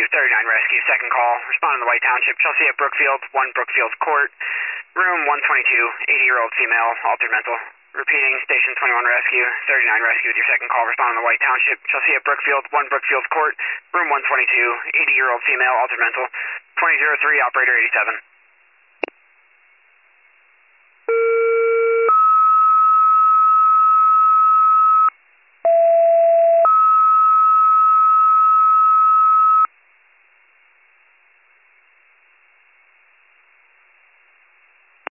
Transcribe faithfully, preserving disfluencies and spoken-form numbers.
thirty-nine Rescue, second call. Responding to White Township, Chelsea at Brookfield, one Brookfield Court, room one twenty-two, eighty-year-old female, altered mental. Repeating, Station twenty-one Rescue, thirty-nine Rescue with your second call. Responding to White Township, Chelsea at Brookfield, one Brookfield Court, room one twenty-two, eighty-year-old female, altered mental. twenty oh three, operator eighty-seven.